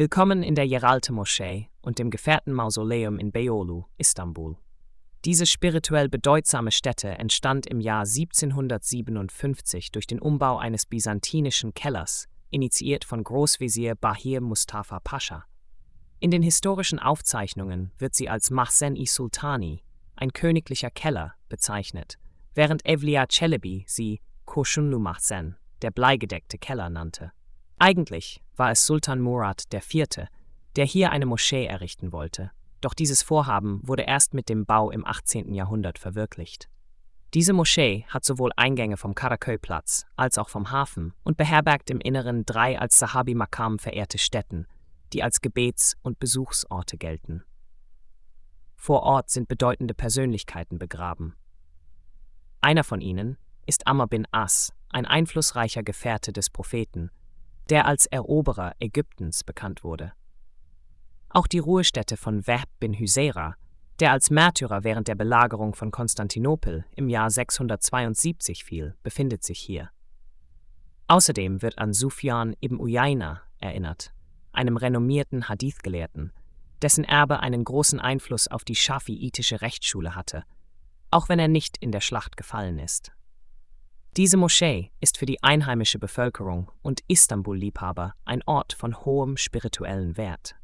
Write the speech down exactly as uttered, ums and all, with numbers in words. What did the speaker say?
Willkommen in der Yeralte-Moschee und dem Gefährten-Mausoleum in Beyoğlu, Istanbul. Diese spirituell bedeutsame Stätte entstand im Jahr siebzehnhundertsiebenundfünfzig durch den Umbau eines byzantinischen Kellers, initiiert von Großvezier Bahir Mustafa Pascha. In den historischen Aufzeichnungen wird sie als Mahzen-i Sultani, ein königlicher Keller, bezeichnet, während Evliya Çelebi sie Kurşunlu Mahzen, der bleigedeckte Keller, nannte. Eigentlich war es Sultan Murad der Vierte, der hier eine Moschee errichten wollte, doch dieses Vorhaben wurde erst mit dem Bau im achtzehnten Jahrhundert verwirklicht. Diese Moschee hat sowohl Eingänge vom Karaköy-Platz als auch vom Hafen und beherbergt im Inneren drei als Sahabi-Makam verehrte Stätten, die als Gebets- und Besuchsorte gelten. Vor Ort sind bedeutende Persönlichkeiten begraben. Einer von ihnen ist Amr bin As, ein einflussreicher Gefährte des Propheten, der als Eroberer Ägyptens bekannt wurde. Auch die Ruhestätte von Wahb bin Hüseyra, der als Märtyrer während der Belagerung von Konstantinopel im Jahr sechshundertzweiundsiebzig fiel, befindet sich hier. Außerdem wird an Sufyan ibn Uyayna erinnert, einem renommierten Hadith-Gelehrten, dessen Erbe einen großen Einfluss auf die schafiitische Rechtsschule hatte, auch wenn er nicht in der Schlacht gefallen ist. Diese Moschee ist für die einheimische Bevölkerung und Istanbul-Liebhaber ein Ort von hohem spirituellen Wert.